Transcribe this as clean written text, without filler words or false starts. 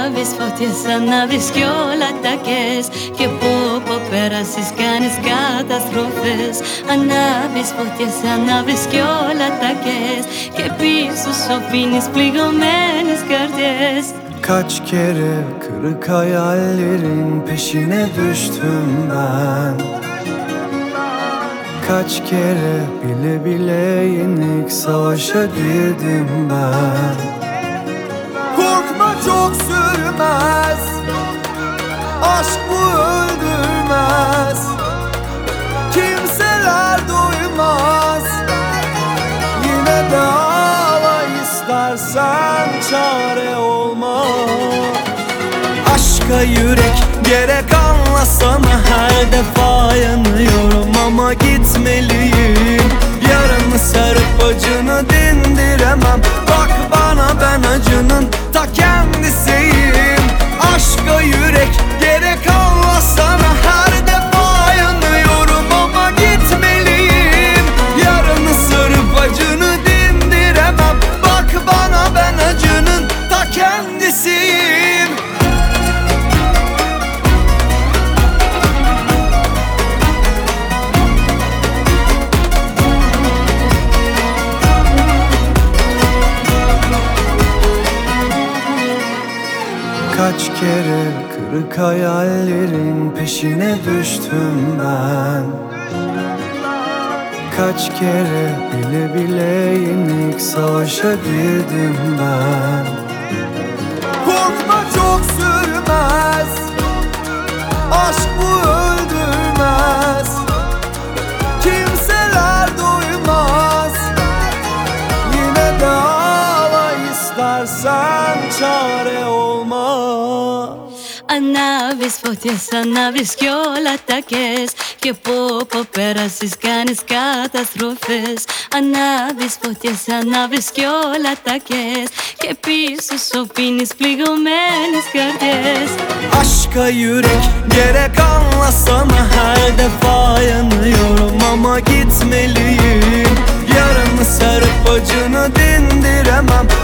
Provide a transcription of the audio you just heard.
Ανάβεις φωτιές, ανάβεις κι όλα τα κες. Και που πέρασεις κάνεις καταστροφές. Anabis φωτιές, ανάβεις κι όλα τα κες. Και πίσω σου αφήνεις πληγωμένες καρδιές. Kaç kere kırık hayallerin peşine düştüm ben. Kaç kere bile bile yenik savaşa girdim ben. Korkma çok sürmez, aşk bu öldürmez. Kimseler duymaz, yine de ağla istersen çare olmaz. Aşka yürek gerek anlasana, her defa yanıyorum ama gitmeliyim. Yarını sarıp acını dindiremem. Bak bana, ben acının ta kendisiyim. Aşka yürek gerek anlasana, her defa yanıyorum ama gitmeliyim. Yarını sarıp acını dindiremem. Bak bana, ben acının ta kendisiyim. Kaç kere kırık hayallerin peşine düştüm ben. Kaç kere bile bile yenik savaşa girdim ben. Korkma çok sürmez, aşk bu öldürmez. Kimseler duymaz, yine de ağla istersen çare olmaz. Ανάβεις φωτιές, ανάβεις κι όλα τα κες. Και που πέρασεις κάνεις καταστροφές. Ανάβεις φωτιές, ανάβεις κι όλα τα κες. Και πίσω σου αφήνεις πληγωμένες καρδιές. Aşka yürek gerek anlasana, her defa yanıyorum ama gitmeliyim. Yarını sarıp acını dindiremem.